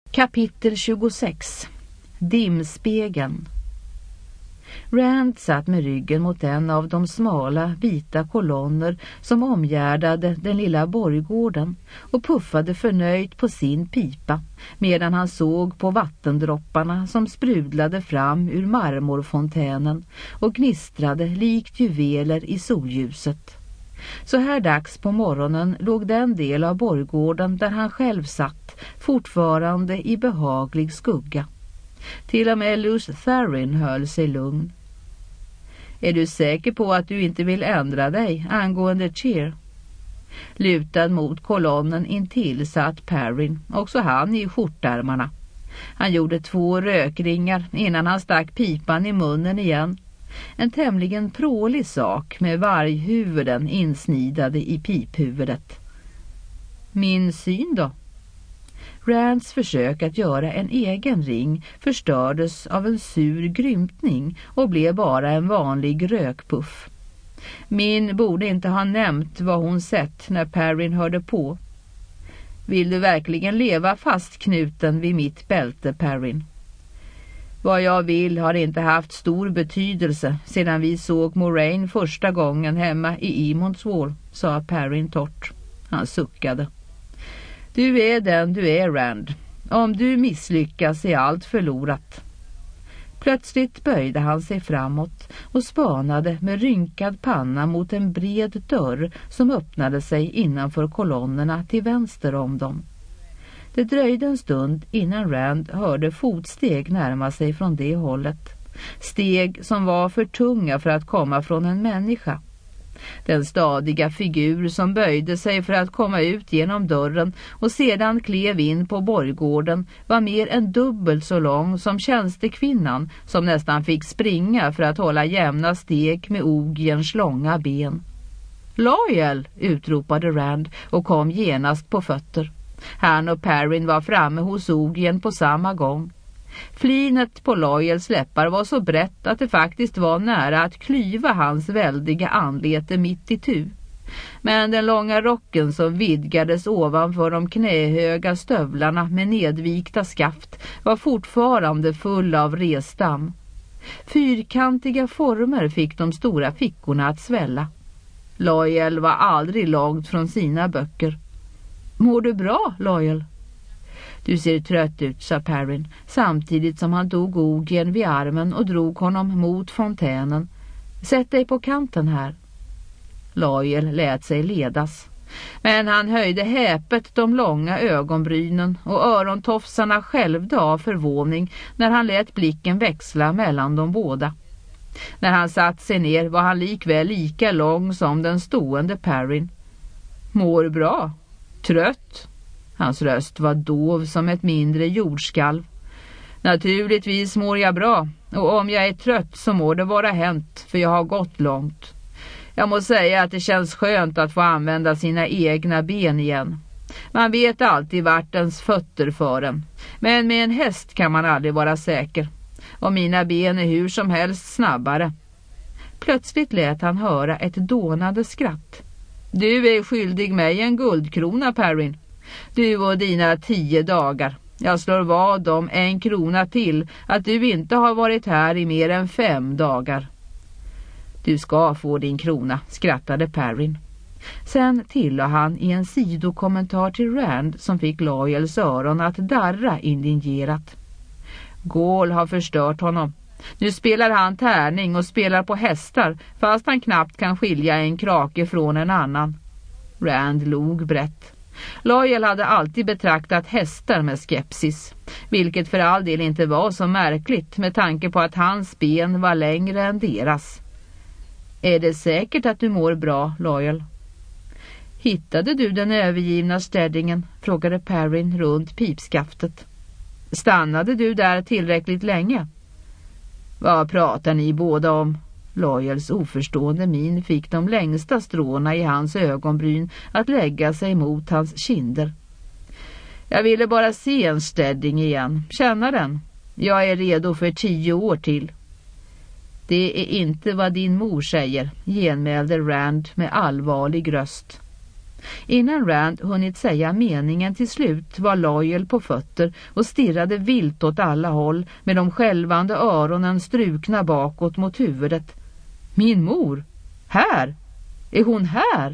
Kapitel 26. Dimspegeln. Rand satt med ryggen mot en av de smala, vita kolonner som omgärdade den lilla borggården och puffade förnöjt på sin pipa medan han såg på vattendropparna som sprudlade fram ur marmorfontänen och gnistrade likt juveler i solljuset. Så här dags på morgonen låg den del av borggården där han själv satt fortfarande i behaglig skugga. Till och med Luce Tharin höll sig lugn. Är du säker på att du inte vill ändra dig angående Cheer? Lutad mot kolonnen intill satt Perrin, också han i skjortärmarna. Han gjorde 2 rökringar innan han stack pipan i munnen igen. En tämligen prålig sak med varghuvuden insnidade i piphuvudet. Min syn då? Rands försök att göra en egen ring förstördes av en sur grymtning och blev bara en vanlig rökpuff. Min borde inte ha nämnt vad hon sett när Perrin hörde på. Vill du verkligen leva fastknuten vid mitt bälte, Perrin? Vad jag vill har inte haft stor betydelse sedan vi såg Moraine första gången hemma i Emondswall, sa Perrin torrt. Han suckade. Du är den du är, Rand. Om du misslyckas är allt förlorat. Plötsligt böjde han sig framåt och spanade med rynkad panna mot en bred dörr som öppnade sig innanför kolonnerna till vänster om dem. Det dröjde en stund innan Rand hörde fotsteg närma sig från det hållet. Steg som var för tunga för att komma från en människa. Den stadiga figur som böjde sig för att komma ut genom dörren och sedan klev in på borggården var mer än dubbelt så lång som tjänstekvinnan som nästan fick springa för att hålla jämna steg med Ogiens långa ben. Loyal, utropade Rand och kom genast på fötter. Han och Perrin var framme hos Ogien på samma gång. Flinet på Loyals läppar var så brett att det faktiskt var nära att klyva hans väldiga anlete mitt i tu. Men den långa rocken som vidgades ovanför de knähöga stövlarna med nedvikta skaft var fortfarande full av resdamm. Fyrkantiga former fick de stora fickorna att svälla. Loyal var aldrig långt från sina böcker. Mår du bra, Loyal? Du ser trött ut, sa Perrin, samtidigt som han tog Ogien vid armen och drog honom mot fontänen. Sätt dig på kanten här. Loyal lät sig ledas. Men han höjde häpet de långa ögonbrynen och örontofsarna skälvde av förvåning när han lät blicken växla mellan de båda. När han satt sig ner var han likväl lika lång som den stående Perrin. Mår bra? Trött? Hans röst var dov som ett mindre jordskalv. Naturligtvis mår jag bra, och om jag är trött så må det vara hänt, för jag har gått långt. Jag må säga att det känns skönt att få använda sina egna ben igen. Man vet alltid vart ens fötter för en, men med en häst kan man aldrig vara säker. Och mina ben är hur som helst snabbare. Plötsligt lät han höra ett dånande skratt. Du är skyldig mig en guldkrona, Perrin. Du och dina 10 dagar. Jag slår vad om 1 krona till att du inte har varit här i mer än 5 dagar. Du ska få din krona, skrattade Perrin. Sen tillade han i en sidokommentar till Rand som fick Loyals öron att darra indignerat. Gaul har förstört honom. Nu spelar han tärning och spelar på hästar fast han knappt kan skilja en krake från en annan. Rand log brett. Loyal hade alltid betraktat hästar med skepsis, vilket för all del inte var så märkligt med tanke på att hans ben var längre än deras. Är det säkert att du mår bra, Loyal? Hittade du den övergivna städingen? Frågade Perrin runt pipskaftet. Stannade du där tillräckligt länge? Vad pratar ni båda om? Loyals oförstående min fick de längsta stråna i hans ögonbryn att lägga sig mot hans kinder. Jag ville bara se en städding igen. Känna den. Jag är redo för 10 år till. Det är inte vad din mor säger, genmälde Rand med allvarlig röst. Innan Rand hunnit säga meningen till slut var Loyal på fötter och stirrade vilt åt alla håll med de skälvande öronen strukna bakåt mot huvudet. Min mor? Här? Är hon här?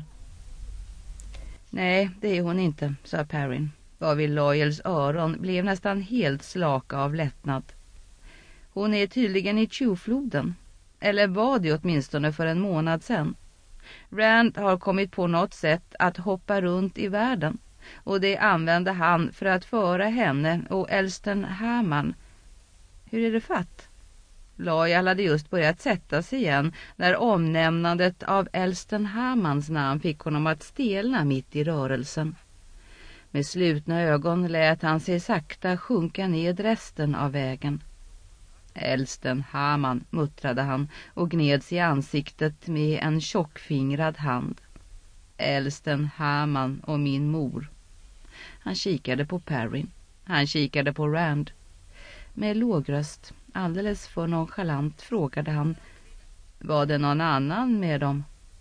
Nej, det är hon inte, sa Perrin, varvid Loyals öron blev nästan helt slaka av lättnad. Hon är tydligen i Tjufloden, eller var det åtminstone för en månad sedan. Rand har kommit på något sätt att hoppa runt i världen, och det använde han för att föra henne och Elston Haman. Hur är det fatt? Loyal hade just börjat sätta sig igen när omnämnandet av Elston Hamans namn fick honom att stelna mitt i rörelsen. Med slutna ögon lät han sig sakta sjunka ned resten av vägen. Elston Haman, muttrade han och gneds i ansiktet med en tjockfingrad hand. Elston Haman och min mor. Han kikade på Perrin. Han kikade på Rand. Med låg röst, alldeles för nonchalant, frågade han: var det någon annan med dem?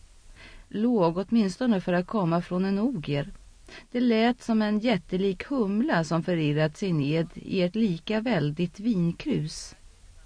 Låg åtminstone för att komma från en ogier. Det lät som en jättelik humla som förirrat sig ned i ett lika väldigt vinkrus.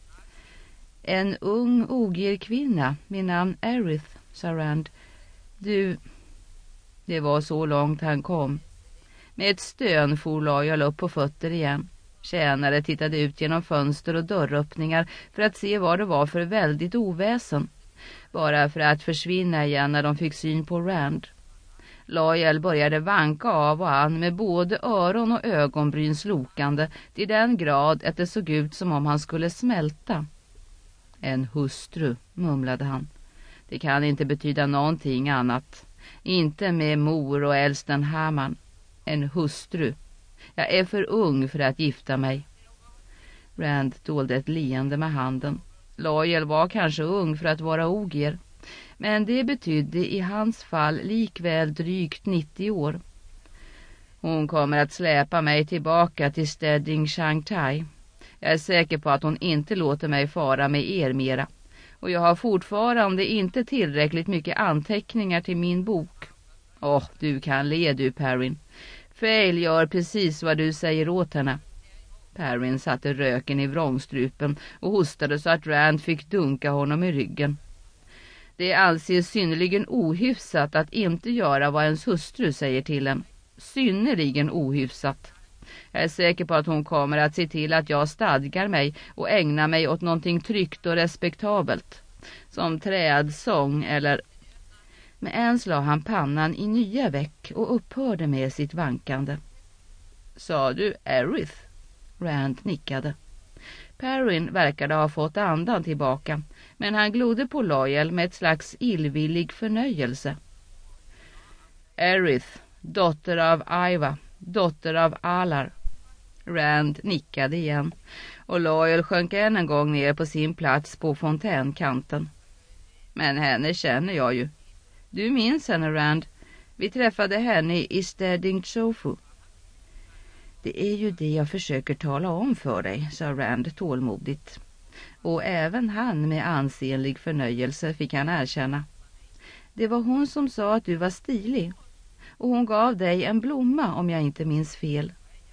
En ung ogierkvinna, min namn Aerith, sa Rand. Du... Det var så långt han kom. Med ett stön for Loyal upp på fötter igen. Tjänare tittade ut genom fönster och dörröppningar för att se vad det var för väldigt oväsen. Bara för att försvinna igen när de fick syn på Rand. Loyal började vanka av och an med både öron och ögonbryn slokande till den grad att det såg ut som om han skulle smälta. En hustru, mumlade han. Det kan inte betyda någonting annat. Inte med mor och Elston Haman. En hustru. Jag är för ung för att gifta mig. Rand dolde ett leende med handen. Loyal var kanske ung för att vara ogier. Men det betydde i hans fall likväl drygt 90 år. Hon kommer att släpa mig tillbaka till Stedding Shanghai. Jag är säker på att hon inte låter mig fara med er mera. Och jag har fortfarande inte tillräckligt mycket anteckningar till min bok. Du kan le du, Perrin. Fail gör precis vad du säger åt henne. Perrin satte röken i vrångstrupen och hostade så att Rand fick dunka honom i ryggen. Det anses synnerligen ohyfsat att inte göra vad ens hustru säger till en. Synnerligen ohyfsat. Jag är säker på att hon kommer att se till att jag stadgar mig och ägnar mig åt någonting tryggt och respektabelt. Som trädsång eller... Men ens la han pannan i nya veck och upphörde med sitt vankande. Sa du Aerith? Rand nickade. Perrin verkade ha fått andan tillbaka, men han glodde på Loyal med ett slags illvillig förnöjelse. Aerith, dotter av Aiva, dotter av Alar. Rand nickade igen, och Loyal sjönk än en gång ner på sin plats på fontänkanten. Men henne känner jag ju. Du minns henne, Rand. Vi träffade henne i Stedding Tjofu. Det är ju det jag försöker tala om för dig, sa Rand tålmodigt. Och även han med ansenlig förnöjelse fick han erkänna. Det var hon som sa att du var stilig. Och hon gav dig en blomma, om jag inte minns fel.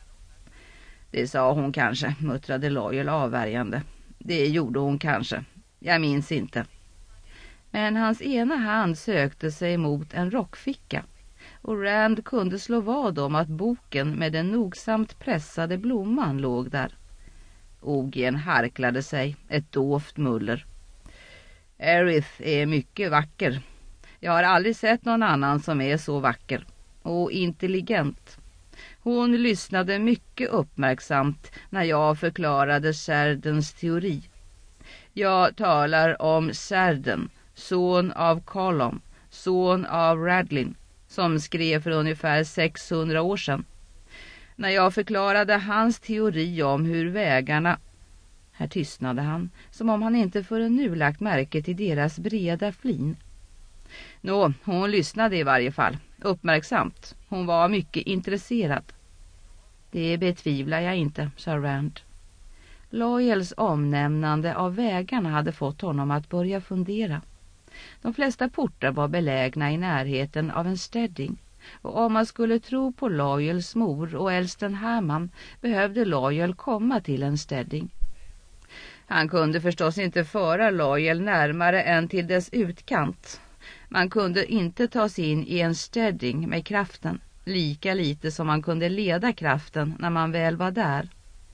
Det sa hon kanske, muttrade Loyal avvärjande. Det gjorde hon kanske. Jag minns inte. Men hans ena hand sökte sig mot en rockficka. Och Rand kunde slå vad om att boken med den nogsamt pressade blomman låg där. Ogien harklade sig, ett dovt muller. Aerith är mycket vacker. Jag har aldrig sett någon annan som är så vacker. Och intelligent. Hon lyssnade mycket uppmärksamt när jag förklarade Serdens teori. Jag talar om Serden, son av Colom, son av Radlin, som skrev för ungefär 600 år sedan. När jag förklarade hans teori om hur vägarna... Här tystnade han, som om han inte förrän nu lagt märke till deras breda flin. Hon lyssnade i varje fall, uppmärksamt. Hon var mycket intresserad. Det betvivlar jag inte, sa Rand. Loyals omnämnande av vägarna hade fått honom att börja fundera. De flesta portar var belägna i närheten av en stedding, Och om man skulle tro på Loyals mor och äldsten Hammam behövde Loyal komma till en Stedding. Han kunde förstås inte föra Loyal närmare än till dess utkant. Man kunde inte ta sig in i en Stedding med kraften, lika lite som man kunde leda kraften när man väl var där.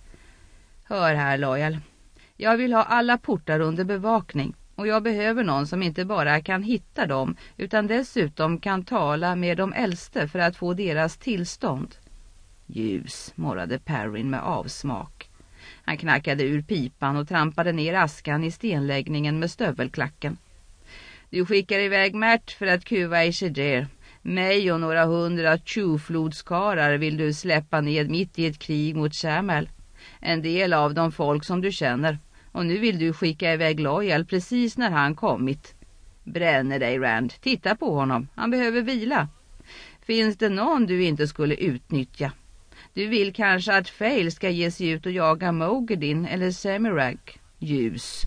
Hör här, Loyal. Jag vill ha alla portar under bevakning och jag behöver någon som inte bara kan hitta dem utan dessutom kan tala med de äldste för att få deras tillstånd. Ljus, morrade Perrin med avsmak. Han knackade ur pipan och trampade ner askan i stenläggningen med stövelklacken. Du skickar iväg Märt för att kuva i Shadir. Mig och några 100 tjuvflodskarar vill du släppa ned mitt i ett krig mot Shamal. En del av de folk som du känner. Och nu vill du skicka iväg Loyal precis när han kommit. Bränner dig, Rand. Titta på honom. Han behöver vila. Finns det någon du inte skulle utnyttja? Du vill kanske att Fail ska ge sig ut och jaga Moghedin eller Semirag. Ljus.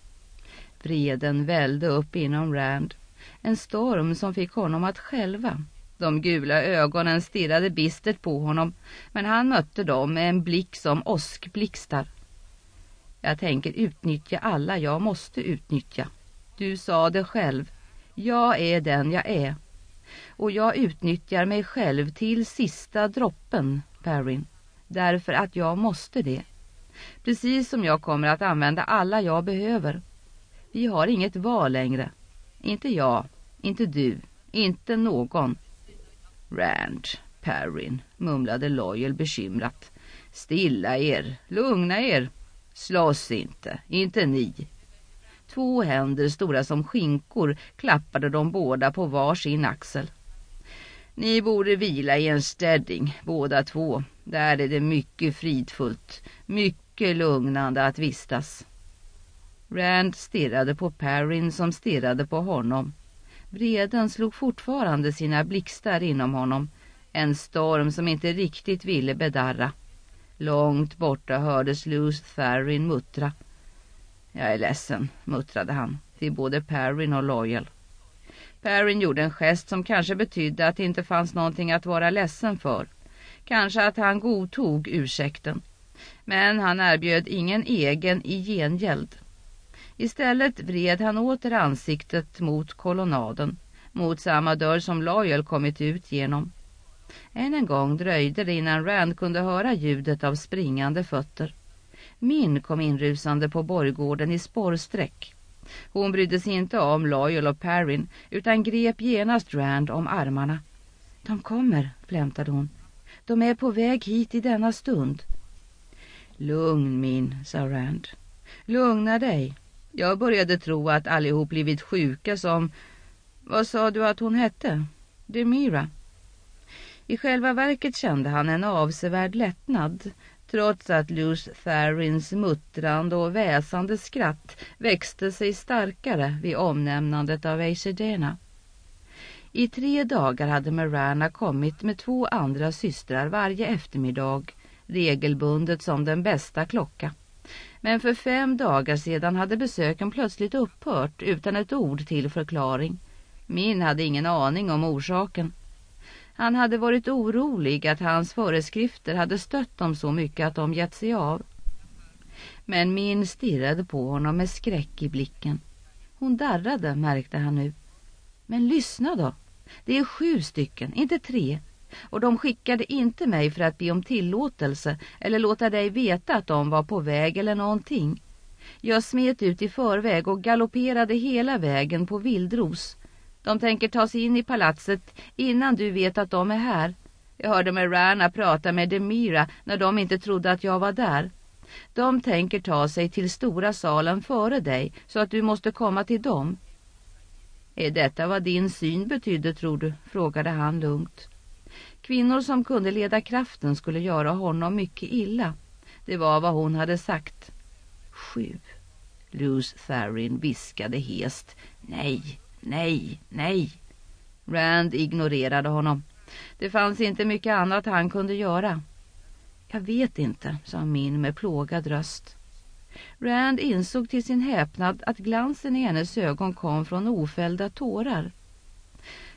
Vreden välde upp inom Rand. En storm som fick honom att skälva. De gula ögonen stirrade bistert på honom, men han mötte dem med en blick som åskblixtar. Jag tänker utnyttja alla jag måste utnyttja. Du sa det själv. Jag är den jag är. Och jag utnyttjar mig själv till sista droppen, Perrin. Därför att jag måste det. Precis som jag kommer att använda alla jag behöver. Vi har inget val längre. Inte jag, inte du, inte någon. Rand, Perrin, mumlade Loyal bekymrat. Stilla er, lugna er. Slåss inte ni. 2 händer stora som skinkor klappade de båda på var sin axel. Ni borde vila i en Stedding, båda 2. Där är det mycket fridfullt, mycket lugnande att vistas. Rand stirrade på Perrin som stirrade på honom. Vreden slog fortfarande sina blixtar inom honom. En storm som inte riktigt ville bedarra. Långt borta hördes Lews Therin muttra. Jag är ledsen, muttrade han till både Perrin och Loyal. Perrin gjorde en gest som kanske betydde att det inte fanns någonting att vara ledsen för. Kanske att han godtog ursäkten. Men han erbjöd ingen egen i gengäld. Istället vred han åter ansiktet mot kolonaden, mot samma dörr som Loyal kommit ut genom. Än en gång dröjde det innan Rand kunde höra ljudet av springande fötter. Min kom inrusande på borggården i spårsträck. Hon brydde sig inte om Loyal och Perrin utan grep genast Rand om armarna. De kommer, flämtade hon. De är på väg hit i denna stund. Lugn min, sa Rand. Lugna dig. Jag började tro att allihop blivit sjuka som... Vad sa du att hon hette? Demira. I själva verket kände han en avsevärd lättnad, trots att Lews Therins muttrande och väsande skratt växte sig starkare vid omnämnandet av Aishadena. I 3 dagar hade Marana kommit med 2 andra systrar varje eftermiddag, regelbundet som den bästa klocka. Men för 5 dagar sedan hade besöken plötsligt upphört utan ett ord till förklaring. Min hade ingen aning om orsaken. Han hade varit orolig att hans föreskrifter hade stött dem så mycket att de gett sig av. Men Min stirrade på honom med skräck i blicken. Hon darrade, märkte han nu. Men lyssna då. Det är 7 stycken, inte 3. Och de skickade inte mig för att be om tillåtelse eller låta dig veta att de var på väg eller någonting. Jag smet ut i förväg och galopperade hela vägen på vildros. De tänker ta sig in i palatset innan du vet att de är här. Jag hörde Marana prata med Demira när de inte trodde att jag var där. De tänker ta sig till stora salen före dig så att du måste komma till dem. Är detta vad din syn betydde, tror du? Frågade han lugnt. Kvinnor som kunde leda kraften skulle göra honom mycket illa. Det var vad hon hade sagt. 7. Lews Therin viskade hest. Nej, nej, nej. Rand ignorerade honom. Det fanns inte mycket annat han kunde göra. Jag vet inte, sa Min med plågad röst. Rand insåg till sin häpnad att glansen i hennes ögon kom från ofällda tårar.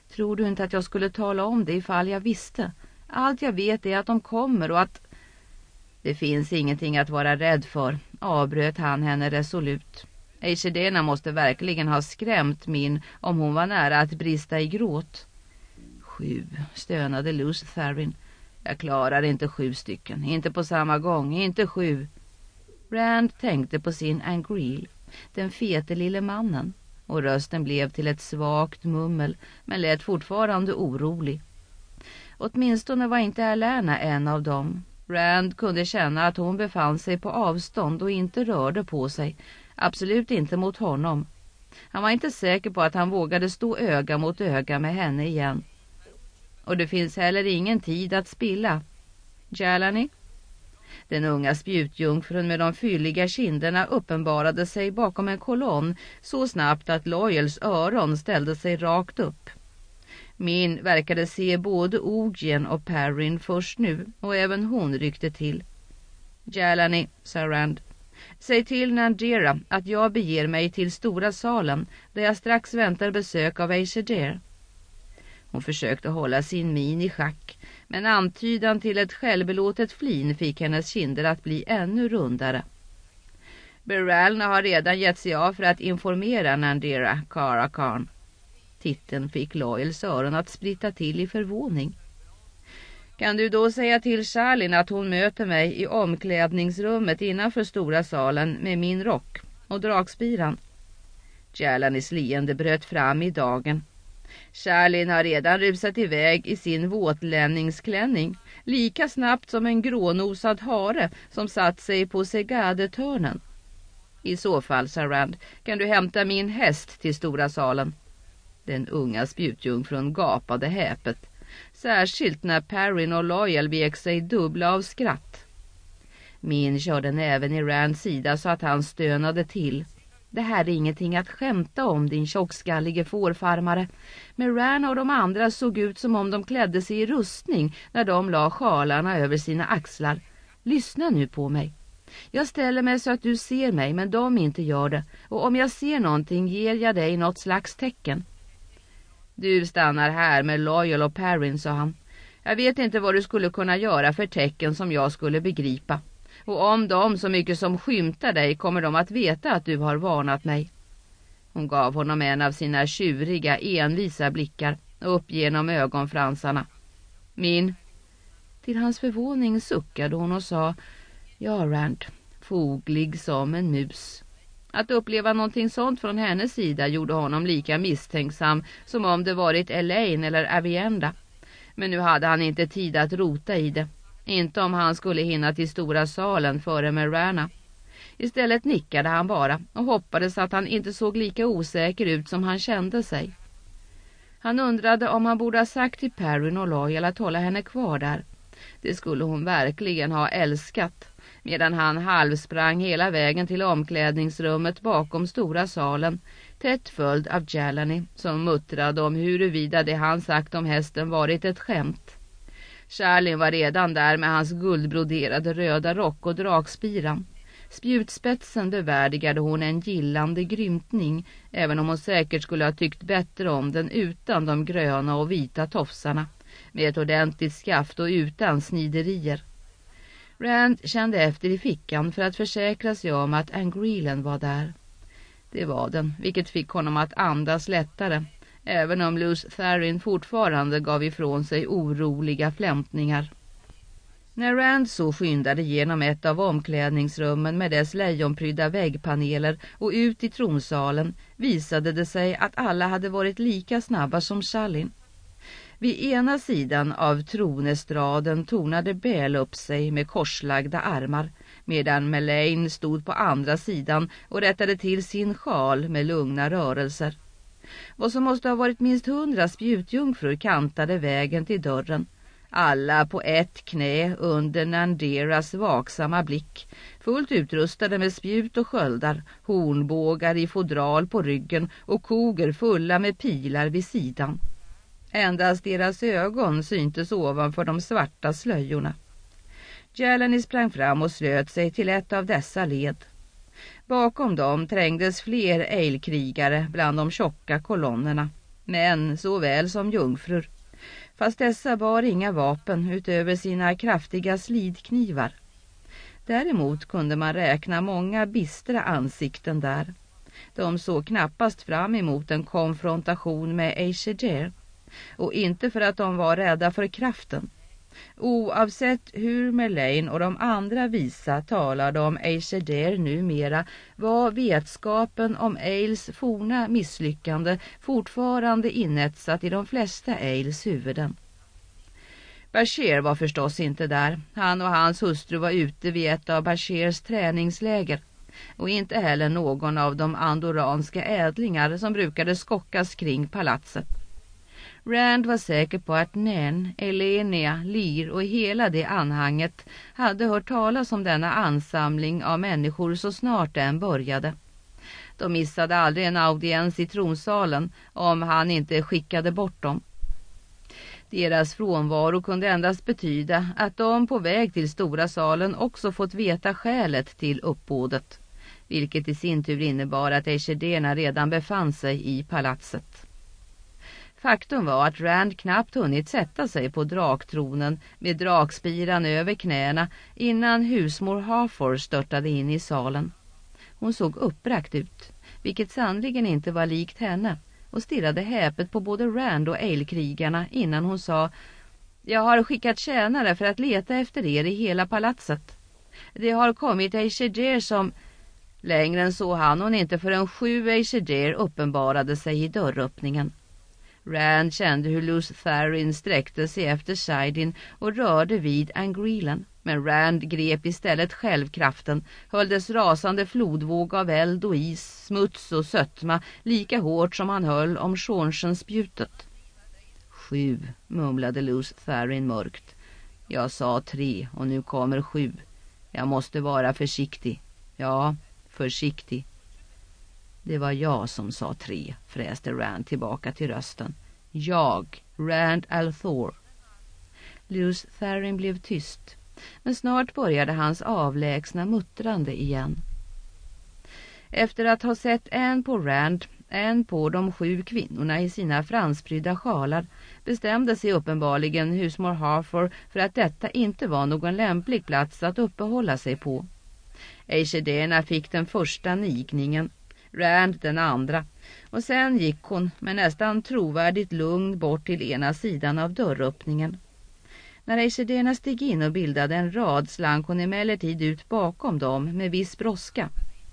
Tror du inte att jag skulle tala om det ifall jag visste? Allt jag vet är att de kommer och att... Det finns ingenting att vara rädd för, avbröt han henne resolut. Eishedena måste verkligen ha skrämt Min om hon var nära att brista i gråt. 7, stönade Luz Tharin. Jag klarar inte 7 stycken, inte på samma gång, inte 7. Rand tänkte på sin Angreel, den fete lille mannen, och rösten blev till ett svagt mummel, men lät fortfarande orolig. Åtminstone var inte Alerna en av dem. Rand kunde känna att hon befann sig på avstånd och inte rörde på sig, absolut inte mot honom. Han var inte säker på att han vågade stå öga mot öga med henne igen. Och det finns heller ingen tid att spilla. Jalani? Den unga spjutjungfrun med de fylliga kinderna uppenbarade sig bakom en kolonn så snabbt att Loyals öron ställde sig rakt upp. Min verkade se både Ogien och Perrin först nu, och även hon ryckte till. Jalani, sa Rand. Säg till Nandera att jag beger mig till stora salen, där jag strax väntar besök av Aishedere. Hon försökte hålla sin min i schack, men antydan till ett självbelåtet flin fick hennes kinder att bli ännu rundare. Beralna har redan gett sig av för att informera Nandera, Kara Khan. Titeln fick Loyals öron att splitta till i förvåning. Kan du då säga till Charlin att hon möter mig i omklädningsrummet innanför stora salen med min rock och dragspiran? Jalanis leende bröt fram i dagen. Charlin har redan rusat iväg i sin våtlänningsklänning, lika snabbt som en grånosad hare som satt sig på Segadetörnen. I så fall, sa Rand, kan du hämta min häst till stora salen. Den unga spjutjungfrun gapade häpet, särskilt när Perrin och Loyal vek sig dubbla av skratt. Min körde näven i Rands sida så att han stönade till. Det här är ingenting att skämta om, din tjockskallige fårfarmare. Men Rand och de andra såg ut som om de klädde sig i rustning när de la sjalarna över sina axlar. Lyssna nu på mig. Jag ställer mig så att du ser mig, men de inte gör det. Och om jag ser någonting ger jag dig något slags tecken. Du stannar här med Loyal och Perrin, sa han. Jag vet inte vad du skulle kunna göra för tecken som jag skulle begripa. Och om de så mycket som skymtar dig kommer de att veta att du har varnat mig. Hon gav honom en av sina tjuriga, envisa blickar upp genom ögonfransarna. Min. Till hans förvåning suckade hon och sa, ja Rand, foglig som en mus. Att uppleva någonting sånt från hennes sida gjorde honom lika misstänksam som om det varit Elaine eller Avienda. Men nu hade han inte tid att rota i det. Inte om han skulle hinna till stora salen före Marana. Istället nickade han bara och hoppades att han inte såg lika osäker ut som han kände sig. Han undrade om han borde ha sagt till Perrin och Loyal att hålla henne kvar där. Det skulle hon verkligen ha älskat, medan han halvsprang hela vägen till omklädningsrummet bakom stora salen, tätt följd av Jalani som muttrade om huruvida det han sagt om hästen varit ett skämt. Charlin var redan där med hans guldbroderade röda rock och dragspiran. Spjutspetsen bevärdigade hon en gillande grymtning, även om hon säkert skulle ha tyckt bättre om den utan de gröna och vita tofsarna, med ett ordentligt skaft och utan sniderier. Rand kände efter i fickan för att försäkra sig om att Angreelen var där. Det var den, vilket fick honom att andas lättare, även om Luz Tharin fortfarande gav ifrån sig oroliga flämtningar. När Rand så skyndade genom ett av omklädningsrummen med dess lejonprydda väggpaneler och ut i tronsalen visade det sig att alla hade varit lika snabba som Charlin. Vid ena sidan av tronestraden tornade Bel upp sig med korslagda armar, medan Melaine stod på andra sidan och rättade till sin sjal med lugna rörelser. Vad som måste ha varit minst 100 spjutjungfrur kantade vägen till dörren, alla på ett knä under Nanderas vaksamma blick, fullt utrustade med spjut och sköldar, hornbågar i fodral på ryggen och koger fulla med pilar vid sidan. Endast deras ögon syntes ovanför de svarta slöjorna. Jalani sprang fram och slöt sig till ett av dessa led. Bakom dem trängdes fler eilkrigare bland de tjocka kolonnerna. män såväl som jungfrur, fast dessa bar inga vapen utöver sina kraftiga slidknivar. Däremot kunde man räkna många bistra ansikten där. De såg knappast fram emot en konfrontation med Aesir, och inte för att de var rädda för kraften. Oavsett hur Merlin och de andra visa talade om Aesir numera, var vetskapen om Eils forna misslyckande fortfarande inetsat i de flesta Eils huvuden. Bashir var förstås inte där. Han och hans hustru var ute vid ett av Bashirs träningsläger, och inte heller någon av de andoranska ädlingar som brukade skockas kring palatset. Rand var säker på att Nen, Elenia, Lyr och hela det anhanget hade hört talas om denna ansamling av människor så snart den började. De missade aldrig en audiens i tronsalen om han inte skickade bort dem. Deras frånvaro kunde endast betyda att de på väg till stora salen också fått veta skälet till uppbådet, vilket i sin tur innebar att Aesir redan befann sig i palatset. Faktum var att Rand knappt hunnit sätta sig på draktronen med drakspiran över knäna innan husmor Hathor störtade in i salen. Hon såg uppbragt ut, vilket sannligen inte var likt henne, och stirrade häpet på både Rand och Eilkrigarna innan hon sa: "Jag har skickat tjänare för att leta efter er i hela palatset. Det har kommit Aesir som..." Längre än så hann hon inte förrän 7 Aesir uppenbarade sig i dörröppningen. Rand kände hur Lews Therin sträckte sig efter Saidin och rörde vid Angreelan, men Rand grep istället självkraften, höll dess rasande flodvåg av eld och is, smuts och sötma lika hårt som han höll om Shornsen-spjutet. 7, mumlade Lews Therin mörkt. Jag sa 3 och nu kommer 7. Jag måste vara försiktig. Ja, försiktig. Det var jag som sa 3, fräste Rand tillbaka till rösten. Jag, Rand al'Thor. Lews Therin blev tyst, men snart började hans avlägsna muttrande igen. Efter att ha sett en på Rand, en på de 7 kvinnorna i sina fransprydda sjalar, bestämde sig uppenbarligen husmor Hathor för att detta inte var någon lämplig plats att uppehålla sig på. Aesir fick den första nigningen, Rand den andra, och sen gick hon med nästan trovärdigt lugn bort till ena sidan av dörröppningen. När Aesir steg in och bildade en rad slank hon emellertid ut bakom dem med viss brådska.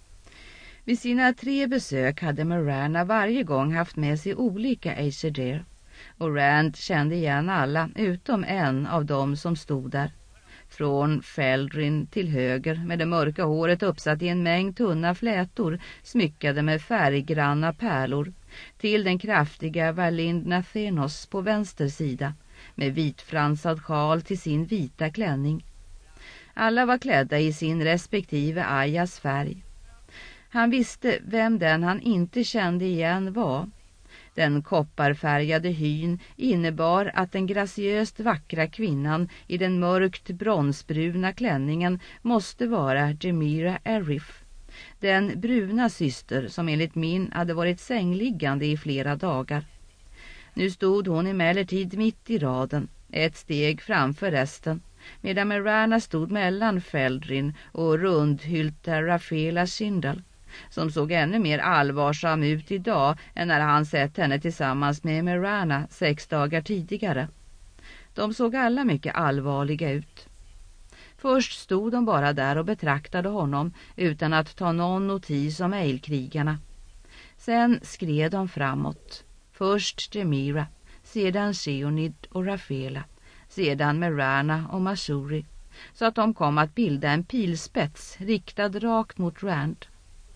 Vid sina 3 besök hade Moranna varje gång haft med sig olika Aesir, och Rand kände igen alla utom en av dem som stod där. Från Feldrin till höger med det mörka håret uppsatt i en mängd tunna flätor smyckade med färggranna pärlor, till den kraftiga Valind Nathenos på vänster sida med vitfransad sjal till sin vita klänning. Alla var klädda i sin respektive ajas färg. Han visste vem den han inte kände igen var. Den kopparfärgade hyn innebar att den graciöst vackra kvinnan i den mörkt bronsbruna klänningen måste vara Demira Arif, den bruna syster som enligt min hade varit sängliggande i flera dagar. Nu stod hon emellertid mitt i raden, ett steg framför resten, medan Moranna stod mellan Feldrin och rundhylta Rafela Sindal, som såg ännu mer allvarsam ut idag än när han sett henne tillsammans med Moranna 6 dagar tidigare. De såg alla mycket allvarliga ut. Först stod de bara där och betraktade honom utan att ta någon notis om Eilkrigarna. Sen skred de framåt. Först Demira, sedan Seonid och Rafela, sedan Moranna och Masuri, så att de kom att bilda en pilspets riktad rakt mot Rand.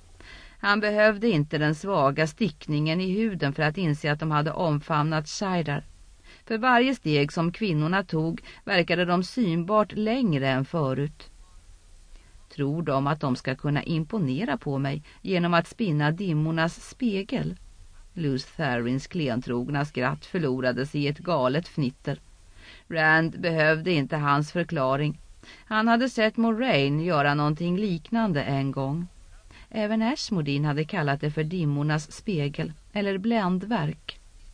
Han behövde inte den svaga stickningen i huden för att inse att de hade omfamnat Saidar. För varje steg som kvinnorna tog verkade de synbart längre än förut. Tror de att de ska kunna imponera på mig genom att spinna dimmornas spegel? Lews Therins klentrogna skratt förlorades i ett galet fnitter. Rand behövde inte hans förklaring. Han hade sett Moraine göra någonting liknande en gång. Även Ashmodin hade kallat det för dimmornas spegel eller bländverk.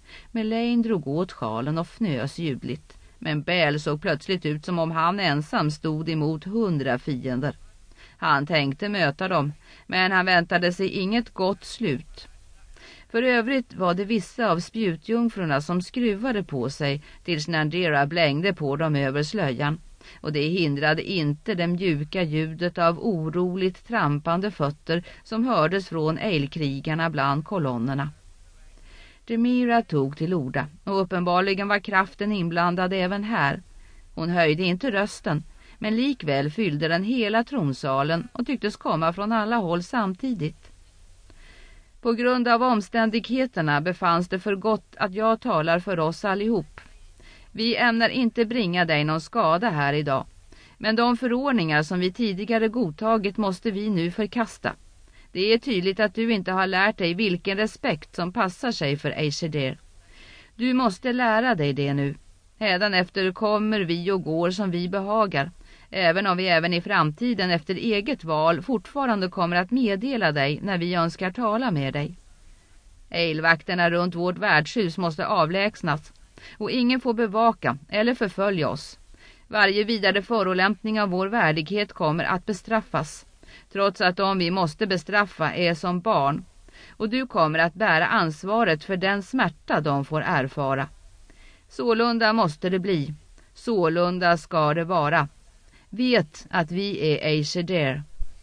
Melaine drog åt sjalen och fnös ljudligt. Men Bell såg plötsligt ut som om han ensam stod emot 100 fiender. Han tänkte möta dem, men han väntade sig inget gott slut. För övrigt var det vissa av spjutjungfrurna som skruvade på sig tills Nandera blängde på dem över slöjan. Och det hindrade inte det mjuka ljudet av oroligt trampande fötter som hördes från eilkrigarna bland kolonnerna. Demira tog till orda och uppenbarligen var kraften inblandad även här. Hon höjde inte rösten, men likväl fyllde den hela tronsalen och tycktes komma från alla håll samtidigt. På grund av omständigheterna befanns det för gott att jag talar för oss allihop. Vi ämnar inte bringa dig någon skada här idag, men de förordningar som vi tidigare godtagit måste vi nu förkasta. Det är tydligt att du inte har lärt dig vilken respekt som passar sig för Aesir. Du måste lära dig det nu. Hädanefter kommer vi och går som vi behagar, även om vi även i framtiden efter eget val fortfarande kommer att meddela dig när vi önskar tala med dig. Eilvakterna runt vårt värdshus måste avlägsnas, och ingen får bevaka eller förfölja oss. Varje vidare förolämpning av vår värdighet kommer att bestraffas, trots att de vi måste bestraffa är som barn, och du kommer att bära ansvaret för den smärta de får erfara. Sålunda måste det bli, sålunda ska det vara. Vet att vi är Aesir.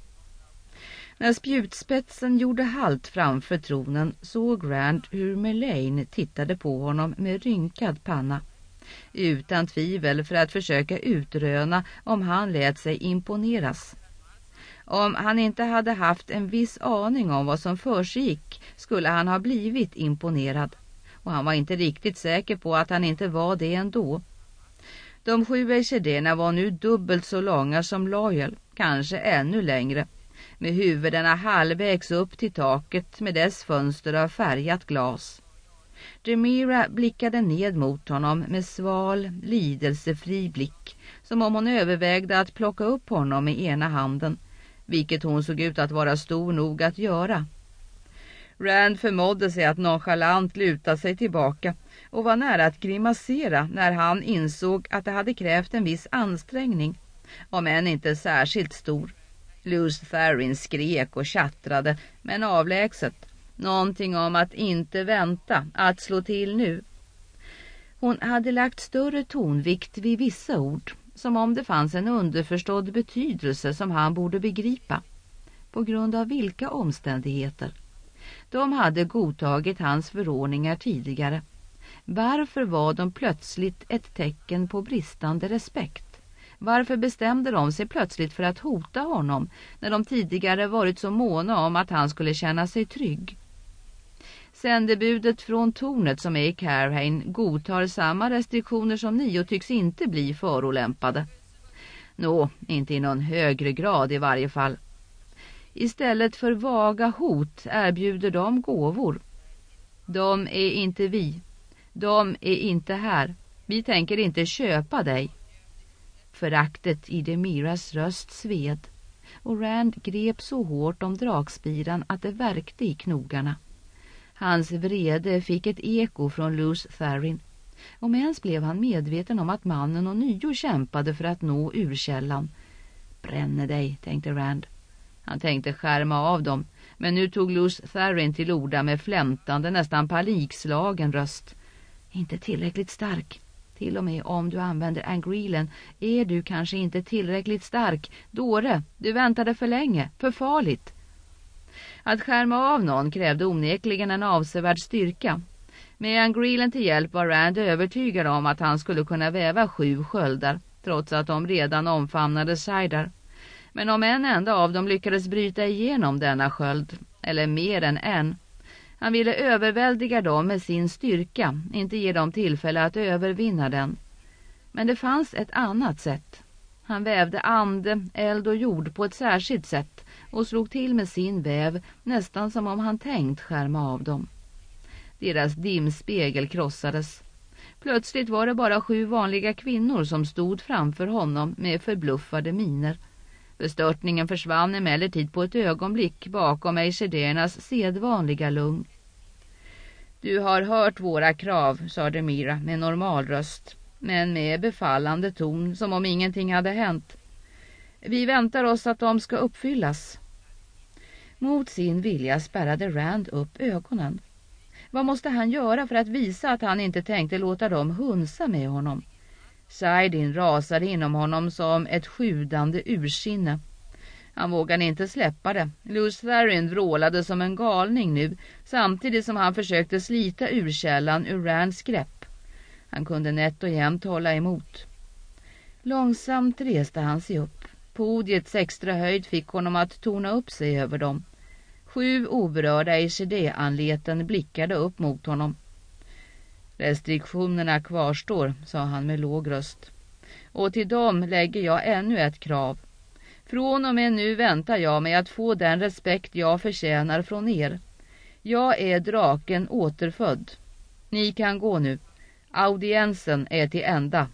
När spjutspetsen gjorde halt framför tronen såg Rand hur Melaine tittade på honom med rynkad panna. Utan tvivel för att försöka utröna om han lät sig imponeras. Om han inte hade haft en viss aning om vad som försiggick skulle han ha blivit imponerad. Och han var inte riktigt säker på att han inte var det ändå. De 7 Aesirerna var nu dubbelt så långa som Loyal, kanske ännu längre, med huvudena halvvägs upp till taket med dess fönster av färgat glas. Demira blickade ned mot honom med sval, lidelsefri blick, som om hon övervägde att plocka upp honom med ena handen, vilket hon såg ut att vara stor nog att göra. Rand förmådde sig att nonchalant luta sig tillbaka och var nära att grimasera när han insåg att det hade krävt en viss ansträngning, om än inte särskilt stor. Luz Tharin skrek och tjattrade, men avlägset. Någonting om att inte vänta, att slå till nu. Hon hade lagt större tonvikt vid vissa ord, som om det fanns en underförstådd betydelse som han borde begripa. På grund av vilka omständigheter? De hade godtagit hans förordningar tidigare. Varför var de plötsligt ett tecken på bristande respekt? Varför bestämde de sig plötsligt för att hota honom när de tidigare varit så måna om att han skulle känna sig trygg? Sändebudet från tornet som är i Carhain godtar samma restriktioner som ni och tycks inte bli förolämpade. Inte i någon högre grad i varje fall. Istället för vaga hot erbjuder de gåvor. De är inte vi. De är inte här. Vi tänker inte köpa dig. Föraktet i Demiras röst sved, och Rand grep så hårt om dragspiran att det värkte i knogarna. Hans vrede fick ett eko från Luz Tharin, och ens blev han medveten om att mannen och nio kämpade för att nå urkällan. Bränner dig, tänkte Rand. Han tänkte skärma av dem, men nu tog Luz Tharin till orda med flämtande, nästan panikslagen röst. Inte tillräckligt stark. Till och med om du använder Angreelen är du kanske inte tillräckligt stark. Dåre, du väntade för länge, för farligt. Att skärma av någon krävde onekligen en avsevärd styrka. Med Angreelen till hjälp var Rand övertygad om att han skulle kunna väva 7 sköldar, trots att de redan omfamnade Saidar. Men om en enda av dem lyckades bryta igenom denna sköld, eller mer än en, han ville överväldiga dem med sin styrka, inte ge dem tillfälle att övervinna den. Men det fanns ett annat sätt. Han vävde ande, eld och jord på ett särskilt sätt och slog till med sin väv nästan som om han tänkt skärma av dem. Deras dimspegel krossades. Plötsligt var det bara 7 vanliga kvinnor som stod framför honom med förbluffade miner. Bestörtningen försvann emellertid på ett ögonblick bakom Aesirernas sedvanliga lugn. Du har hört våra krav, sa Demira med normal röst, men med befallande ton som om ingenting hade hänt. Vi väntar oss att de ska uppfyllas. Mot sin vilja spärrade Rand upp ögonen. Vad måste han göra för att visa att han inte tänkte låta dem hunsa med honom? saidin rasade inom honom som ett sjudande ursinne. Han vågade inte släppa det. Lutharin vrålade som en galning nu, samtidigt som han försökte slita urkällan ur Rands grepp. Han kunde nätt och jämnt hålla emot. Långsamt reste han sig upp. Podiets extra höjd fick honom att torna upp sig över dem. 7 oberörda ECD-anleten blickade upp mot honom. Restriktionerna kvarstår, sa han med låg röst. Och till dem lägger jag ännu ett krav. Från och med nu väntar jag mig att få den respekt jag förtjänar från er. Jag är draken återfödd. Ni kan gå nu. Audiensen är till ända.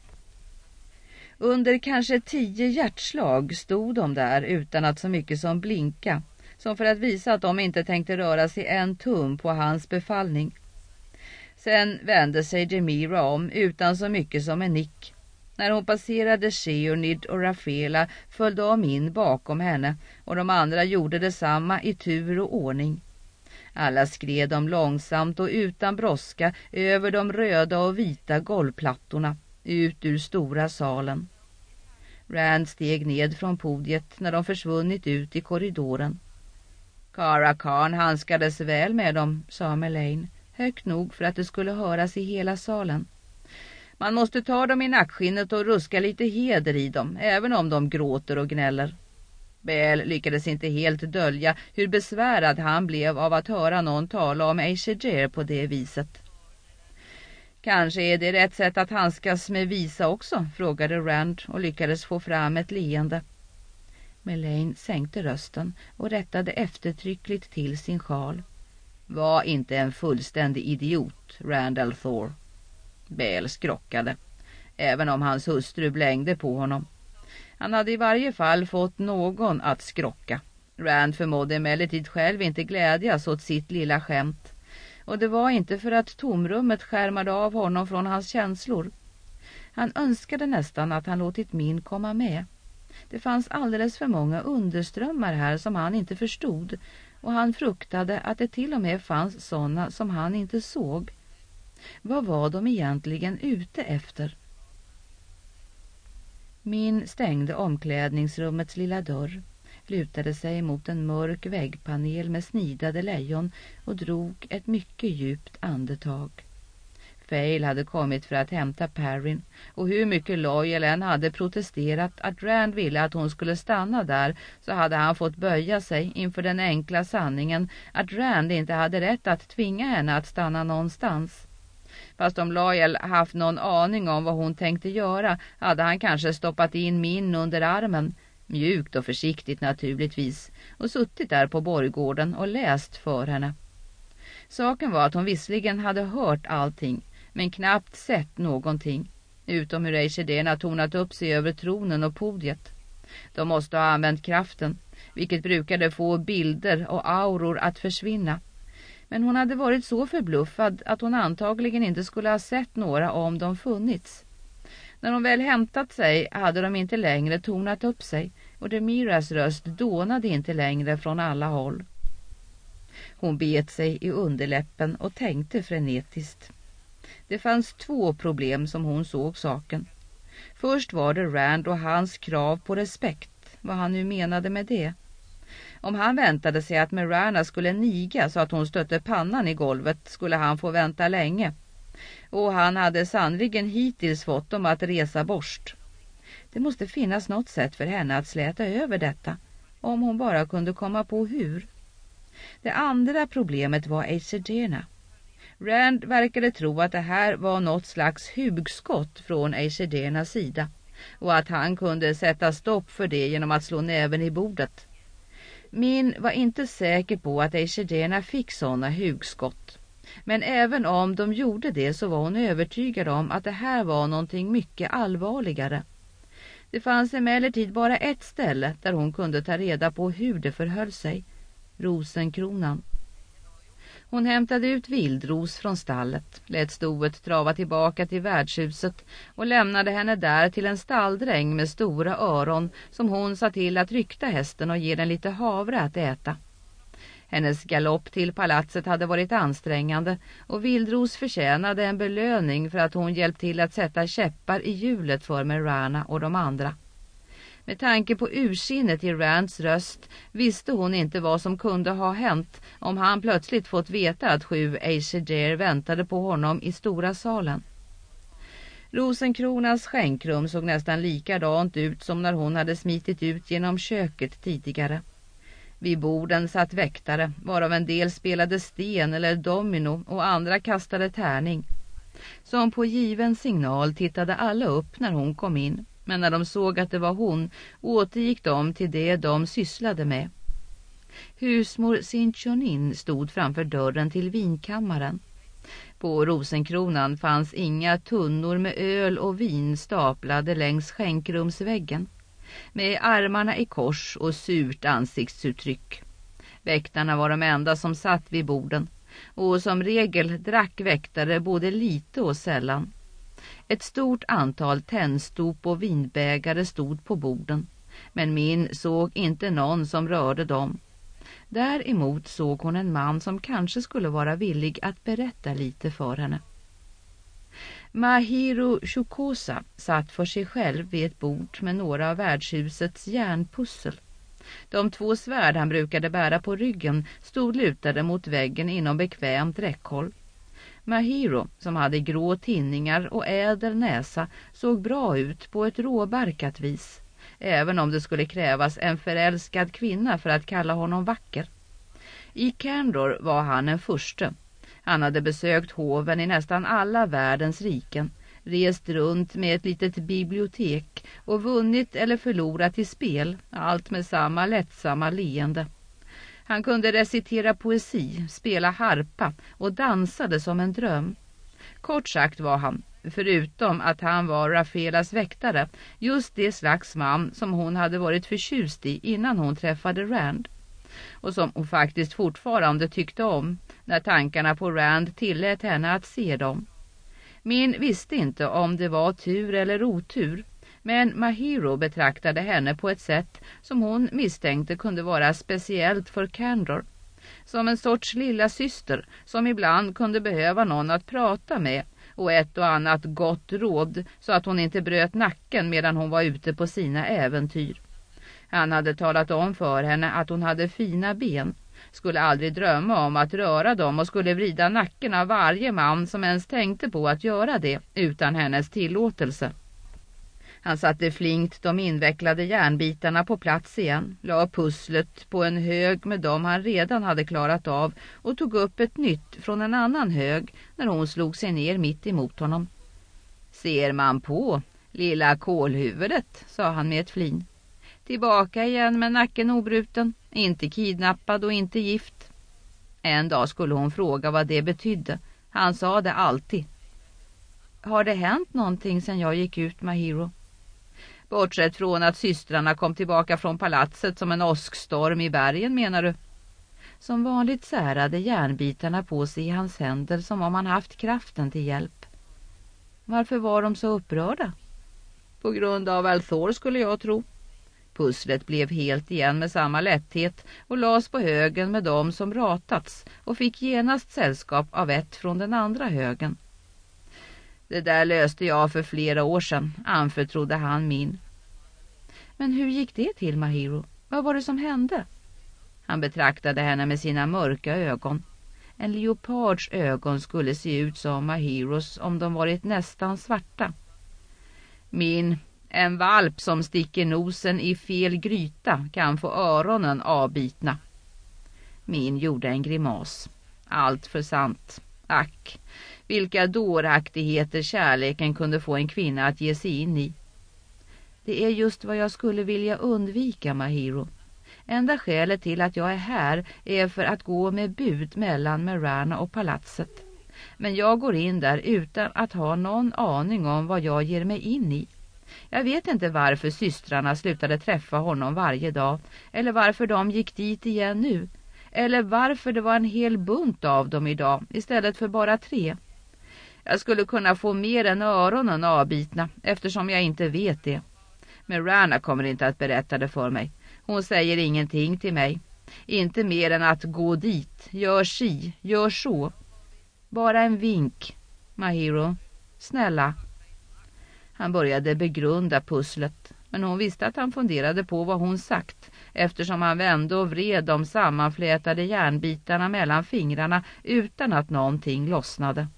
Under kanske 10 hjärtslag stod de där utan att så mycket som blinka, som för att visa att de inte tänkte röra sig en tum på hans befallning. Sen vände sig Demira om utan så mycket som en nick. När hon passerade Sheonid och Rafela föll de in bakom henne och de andra gjorde detsamma i tur och ordning. Alla skred de långsamt och utan brådska över de röda och vita golvplattorna ut ur stora salen. Rand steg ned från podiet när de försvunnit ut i korridoren. Cara Khan handskades väl med dem, sa Melaine, högt nog för att det skulle höras i hela salen. Man måste ta dem i nackskinnet och ruska lite heder i dem, även om de gråter och gnäller. Bell lyckades inte helt dölja hur besvärad han blev av att höra någon tala om Aesir på det viset. Kanske är det rätt sätt att handskas med visa också, frågade Rand och lyckades få fram ett leende. Melaine sänkte rösten och rättade eftertryckligt till sin sjal. Var inte en fullständig idiot, Randall Thor. Bell skrockade, även om hans hustru blängde på honom. Han hade i varje fall fått någon att skrocka. Rand förmådde emellertid själv inte glädjas åt sitt lilla skämt. Och det var inte för att tomrummet skärmade av honom från hans känslor. Han önskade nästan att han låtit Min komma med. Det fanns alldeles för många underströmmar här som han inte förstod. Och han fruktade att det till och med fanns sådana som han inte såg. Vad var de egentligen ute efter? Min stängde omklädningsrummets lilla dörr, lutade sig mot en mörk väggpanel med snidade lejon och drog ett mycket djupt andetag. Fail hade kommit för att hämta Perrin, och hur mycket Loyal än hade protesterat att Rand ville att hon skulle stanna där, så hade han fått böja sig inför den enkla sanningen att Rand inte hade rätt att tvinga henne att stanna någonstans. Fast om Loyal haft någon aning om vad hon tänkte göra hade han kanske stoppat in Min under armen, mjukt och försiktigt naturligtvis, och suttit där på borggården och läst för henne. Saken var att hon visserligen hade hört allting, men knappt sett någonting, utom hur Aesirderna tornat upp sig över tronen och podiet. De måste ha använt kraften, vilket brukade få bilder och auror att försvinna. Men hon hade varit så förbluffad att hon antagligen inte skulle ha sett några om de funnits. När de väl hämtat sig hade de inte längre tornat upp sig, och Demiras röst dånade inte längre från alla håll. Hon bet sig i underläppen och tänkte frenetiskt. Det fanns 2 problem som hon såg saken. Först var det Rand och hans krav på respekt, vad han nu menade med det. Om han väntade sig att Mirana skulle niga så att hon stötte pannan i golvet skulle han få vänta länge. Och han hade sannoliken hittills fått dem att resa bort. Det måste finnas något sätt för henne att släta över detta, om hon bara kunde komma på hur. Det andra problemet var Aesirderna. Rand verkade tro att det här var något slags hugskott från Aesirdernas sida, och att han kunde sätta stopp för det genom att slå näven i bordet. Min var inte säker på att Aesirderna fick sådana hugskott. Men även om de gjorde det så var hon övertygad om att det här var någonting mycket allvarligare. Det fanns emellertid bara ett ställe där hon kunde ta reda på hur det förhöll sig. Rosenkronan. Hon hämtade ut Vildros från stallet, lät stoet trava tillbaka till värdshuset och lämnade henne där till en stalldräng med stora öron som hon sa till att rykta hästen och ge den lite havre att äta. Hennes galopp till palatset hade varit ansträngande och Vildros förtjänade en belöning för att hon hjälpt till att sätta käppar i hjulet för Marana och de andra. Med tanke på ursinnet i Rands röst visste hon inte vad som kunde ha hänt om han plötsligt fått veta att 7 Aesir väntade på honom i stora salen. Rosenkronas skänkrum såg nästan likadant ut som när hon hade smitit ut genom köket tidigare. Vid borden satt väktare, varav en del spelade sten eller domino och andra kastade tärning. Som på given signal tittade alla upp när hon kom in, men när de såg att det var hon återgick de till det de sysslade med. Husmor Sinchonin stod framför dörren till vinkammaren. På Rosenkronan fanns inga tunnor med öl och vin staplade längs skänkrumsväggen, med armarna i kors och surt ansiktsuttryck. Väktarna var de enda som satt vid borden, och som regel drack väktare både lite och sällan. Ett stort antal tändstop och vinbägare stod på borden, men Min såg inte någon som rörde dem. Däremot såg hon en man som kanske skulle vara villig att berätta lite för henne. Mahiro Shukosa satt för sig själv vid ett bord med några av värdshusets järnpussel. De 2 svärd han brukade bära på ryggen stod lutade mot väggen inom bekvämt räckhåll. Mahiro, som hade grå tinningar och ädel näsa, såg bra ut på ett råbarkat vis, även om det skulle krävas en förälskad kvinna för att kalla honom vacker. I Kandor var han en furste. Han hade besökt hoven i nästan alla världens riken, rest runt med ett litet bibliotek och vunnit eller förlorat i spel, allt med samma lättsamma leende. Han kunde recitera poesi, spela harpa och dansade som en dröm. Kort sagt var han, förutom att han var Rafelas väktare, just det slags man som hon hade varit förtjust i innan hon träffade Rand. Och som hon faktiskt fortfarande tyckte om, när tankarna på Rand tillät henne att se dem. Min visste inte om det var tur eller otur, men Mahiro betraktade henne på ett sätt som hon misstänkte kunde vara speciellt för Kandor. Som en sorts lilla syster som ibland kunde behöva någon att prata med och ett och annat gott råd så att hon inte bröt nacken medan hon var ute på sina äventyr. Han hade talat om för henne att hon hade fina ben, skulle aldrig drömma om att röra dem och skulle vrida nacken av varje man som ens tänkte på att göra det utan hennes tillåtelse. Han satte flinkt de invecklade järnbitarna på plats igen, la pusslet på en hög med dem han redan hade klarat av och tog upp ett nytt från en annan hög när hon slog sig ner mitt emot honom. Ser man på, lilla kolhuvudet, sa han med ett flin. Tillbaka igen med nacken obruten, inte kidnappad och inte gift. En dag skulle hon fråga vad det betydde. Han sa det alltid. Har det hänt någonting sedan jag gick ut, Mahiro? Bortsett från att systrarna kom tillbaka från palatset som en åskstorm i bergen, menar du? Som vanligt särade järnbitarna på sig i hans händer som om han haft kraften till hjälp. Varför var de så upprörda? På grund av Althor, skulle jag tro. Pusslet blev helt igen med samma lätthet och lades på högen med dem som ratats och fick genast sällskap av ett från den andra högen. Det där löste jag för flera år sedan, anförtrodde han Min. Men hur gick det till, Mahiro? Vad var det som hände? Han betraktade henne med sina mörka ögon. En leopards ögon skulle se ut som Mahiros om de varit nästan svarta. Min, en valp som sticker nosen i fel gryta kan få öronen avbitna. Min gjorde en grimas. Allt för sant. Ack, vilka dåraktigheter kärleken kunde få en kvinna att ge sig in i. Det är just vad jag skulle vilja undvika, Mahiro. Enda skälet till att jag är här är för att gå med bud mellan Marana och palatset. Men jag går in där utan att ha någon aning om vad jag ger mig in i. Jag vet inte varför systrarna slutade träffa honom varje dag, eller varför de gick dit igen nu, eller varför det var en hel bunt av dem idag istället för bara 3. Jag skulle kunna få mer än öronen avbitna eftersom jag inte vet det. Men Rana kommer inte att berätta det för mig. Hon säger ingenting till mig. Inte mer än att gå dit, gör si, gör så. Bara en vink, Mahiro. Snälla. Han började begrunda pusslet, men hon visste att han funderade på vad hon sagt eftersom han vände och vred de sammanflätade järnbitarna mellan fingrarna utan att någonting lossnade.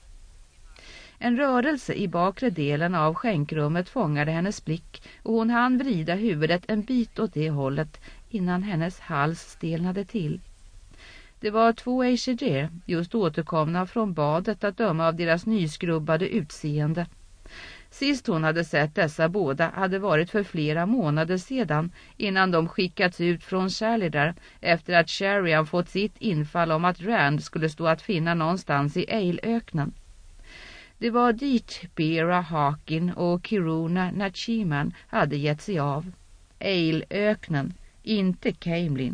En rörelse i bakre delen av skänkrummet fångade hennes blick och hon hann vrida huvudet en bit åt det hållet innan hennes hals stelnade till. Det var 2 Aesir, just återkomna från badet att döma av deras nyskrubbade utseende. Sist hon hade sett dessa båda hade varit för flera månader sedan innan de skickats ut från Shalidar efter att Sherian fått sitt infall om att Rand skulle stå att finna någonstans i Aleöknen. Det var dit Bera Hakin och Kiruna Nachiman hade gett sig av. Aleöknen, inte Caemlyn.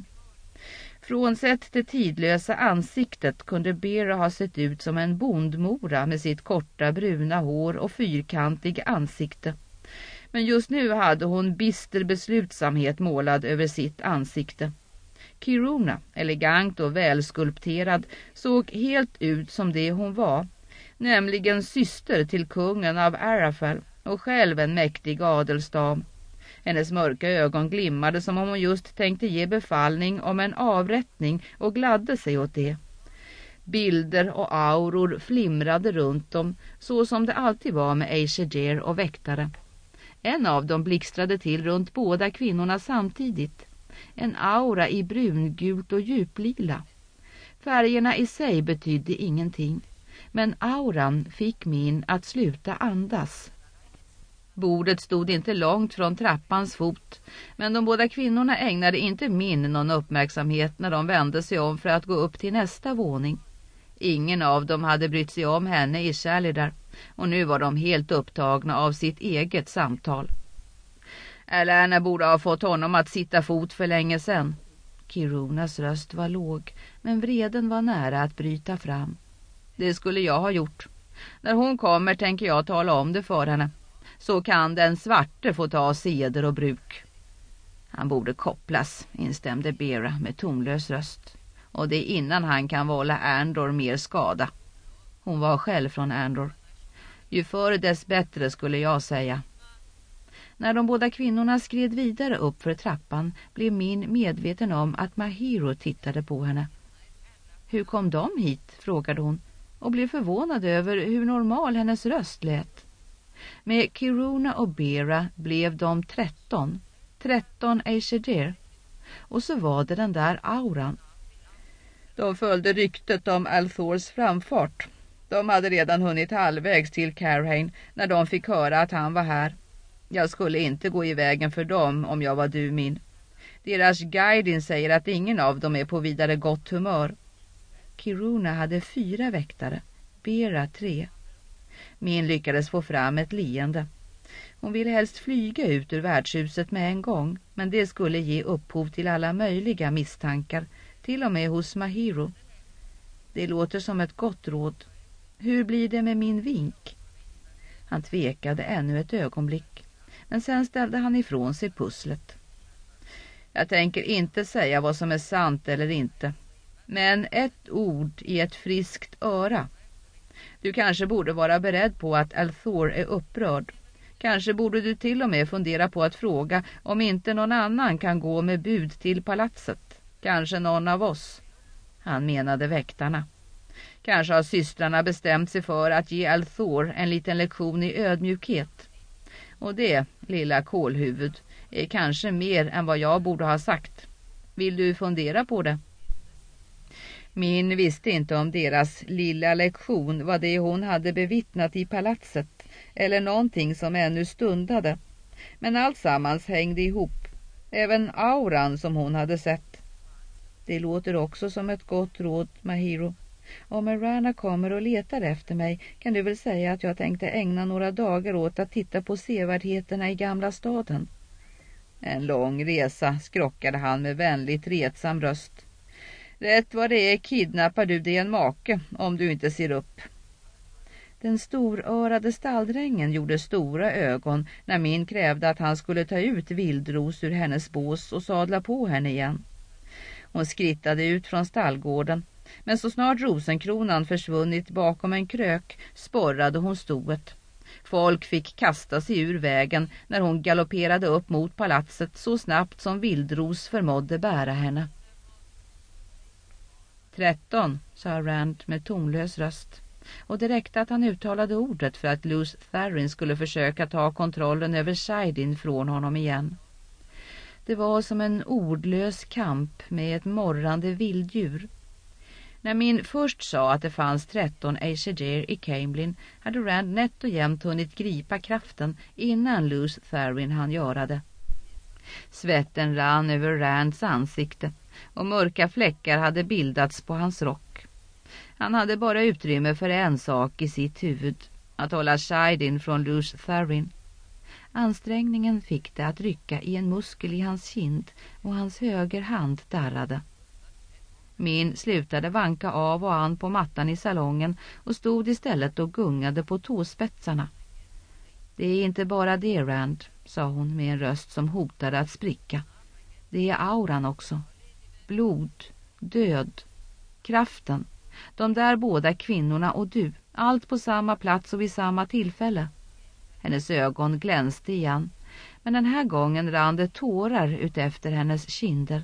Frånsett det tidlösa ansiktet kunde Bera ha sett ut som en bondmora med sitt korta bruna hår och fyrkantig ansikte. Men just nu hade hon bister beslutsamhet målad över sitt ansikte. Kiruna, elegant och välskulpterad, såg helt ut som det hon var, nämligen syster till kungen av Arafel och själv en mäktig adelsdam. Hennes mörka ögon glimmade som om hon just tänkte ge befallning om en avrättning och gladde sig åt det. Bilder och auror flimrade runt dem så som det alltid var med Aesir och väktare. En av dem blixtrade till runt båda kvinnorna samtidigt. En aura i brungult och djuplila. Färgerna i sig betydde ingenting, men auran fick min att sluta andas. Bordet stod inte långt från trappans fot, men de båda kvinnorna ägnade inte min någon uppmärksamhet när de vände sig om för att gå upp till nästa våning. Ingen av dem hade brytt sig om henne i Shalidar, och nu var de helt upptagna av sitt eget samtal. Alanna borde ha fått honom att sitta fot för länge sedan. Kirunas röst var låg, men vreden var nära att bryta fram. Det skulle jag ha gjort. När hon kommer tänker jag tala om det för henne. Så kan den svarte få ta seder och bruk. Han borde kopplas, instämde Bera med tonlös röst. Och det innan han kan vålla Andor mer skada. Hon var själv från Andor. Ju förr dess bättre skulle jag säga. När de båda kvinnorna skred vidare upp för trappan blev min medveten om att Mahiro tittade på henne. Hur kom de hit, frågade hon, och blev förvånad över hur normal hennes röst lät. Med Kiruna och Bera blev de 13 Aesir. Och så var det den där auran. De följde ryktet om Althors framfart. De hade redan hunnit halvvägs till Carhain när de fick höra att han var här. Jag skulle inte gå i vägen för dem om jag var du min. Deras guidin säger att ingen av dem är på vidare gott humör. Kiruna hade 4 väktare, Bera 3. Min lyckades få fram ett leende. Hon ville helst flyga ut ur värdshuset med en gång, men det skulle ge upphov till alla möjliga misstankar, till och med hos Mahiro. Det låter som ett gott råd. Hur blir det med min vink? Han tvekade ännu ett ögonblick, men sen ställde han ifrån sig pusslet. Jag tänker inte säga vad som är sant eller inte, men ett ord i ett friskt öra. Du kanske borde vara beredd på att Althor är upprörd. Kanske borde du till och med fundera på att fråga om inte någon annan kan gå med bud till palatset. Kanske någon av oss. Han menade väktarna. Kanske har systrarna bestämt sig för att ge Althor en liten lektion i ödmjukhet. Och det, lilla kolhuvud, är kanske mer än vad jag borde ha sagt. Vill du fundera på det? Min visste inte om deras lilla lektion var det hon hade bevittnat i palatset eller någonting som ännu stundade. Men alltsammans hängde ihop, även auran som hon hade sett. Det låter också som ett gott råd, Mahiro. Om Rana kommer och letar efter mig kan du väl säga att jag tänkte ägna några dagar åt att titta på sevärdheterna i gamla staden. En lång resa, skrockade han med vänligt retsam röst. Rätt vad det är kidnappar du dig en make om du inte ser upp. Den storörade stalldrängen gjorde stora ögon när Min krävde att han skulle ta ut Vildros ur hennes bås och sadla på henne igen. Hon skrittade ut från stallgården, men så snart rosenkronan försvunnit bakom en krök sporrade hon stoet. Folk fick kasta sig ur vägen när hon galopperade upp mot palatset så snabbt som Vildros förmådde bära henne. 13, sa Rand med tonlös röst. Och det räckte att han uttalade ordet för att Lews Therin skulle försöka ta kontrollen över Shaidin från honom igen. Det var som en ordlös kamp med ett morrande vilddjur. När Min först sa att det fanns 13 Aesir i Caemlyn hade Rand nätt och jämnt hunnit gripa kraften innan Lews Therin hann göra det. Svetten rann över Rands ansikte och mörka fläckar hade bildats på hans rock. Han hade bara utrymme för en sak i sitt huvud, att hålla Shaidin från Lews Therin. Ansträngningen fick det att rycka i en muskel i hans kind och hans höger hand darrade. Min slutade vanka av och an på mattan i salongen och stod istället och gungade på tåspetsarna. Det är inte bara det, Rand, sa hon med en röst som hotade att spricka. Det är auran också. Blod, död, kraften. De där båda kvinnorna och du, allt på samma plats och vid samma tillfälle. Hennes ögon glänste igen, men den här gången rann det tårar ut efter hennes kinder.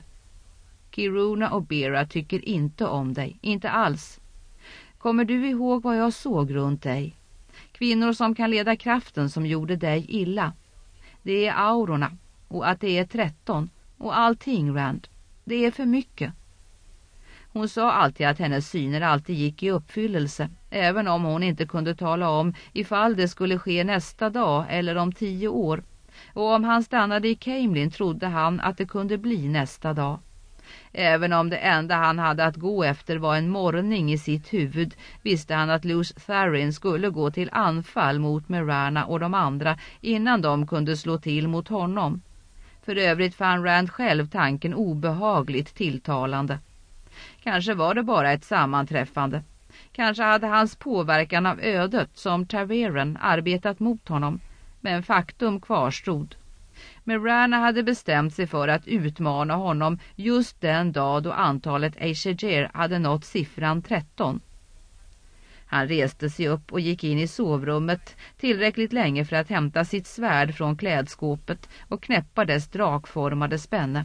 Kiruna och Bera tycker inte om dig, inte alls. Kommer du ihåg vad jag såg runt dig? Kvinnor som kan leda kraften som gjorde dig illa. Det är aurorna och att det är 13 och allting, Rand. Det är för mycket. Hon sa alltid att hennes syner alltid gick i uppfyllelse, även om hon inte kunde tala om ifall det skulle ske nästa dag eller om 10 år. Och om han stannade i Caemlyn trodde han att det kunde bli nästa dag. Även om det enda han hade att gå efter var en morgning i sitt huvud visste han att Lews Therin skulle gå till anfall mot Meerana och de andra innan de kunde slå till mot honom. För övrigt fann Rand själv tanken obehagligt tilltalande. Kanske var det bara ett sammanträffande. Kanske hade hans påverkan av ödet som Taveren arbetat mot honom. Men faktum kvarstod. Meerana hade bestämt sig för att utmana honom just den dag då antalet Aesir hade nått siffran 13. Han reste sig upp och gick in i sovrummet tillräckligt länge för att hämta sitt svärd från klädskåpet och knäppa dess drakformade spänne.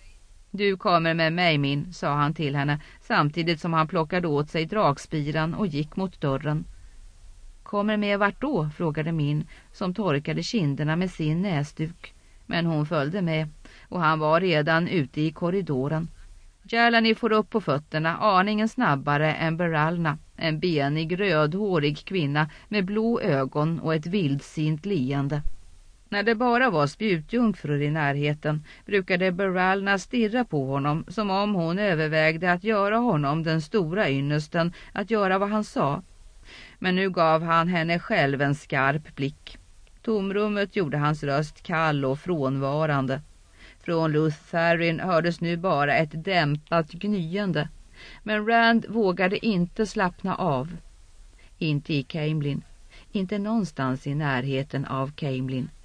Du kommer med mig, Min, sa han till henne samtidigt som han plockade åt sig dragspiran och gick mot dörren. Kommer med vart då? Frågade Min som torkade kinderna med sin näsduk. Men hon följde med och han var redan ute i korridoren. Jelani får upp på fötterna aningen snabbare än Beralna, en benig rödhårig kvinna med blå ögon och ett vildsint leende. När det bara var spjutjungfrur i närheten brukade Beralna stirra på honom som om hon övervägde att göra honom den stora ynnesten att göra vad han sa. Men nu gav han henne själv en skarp blick. Tomrummet gjorde hans röst kall och frånvarande. Från Lews Therin hördes nu bara ett dämpat gnyende. Men Rand vågade inte slappna av. Inte i Caemlyn. Inte någonstans i närheten av Caemlyn.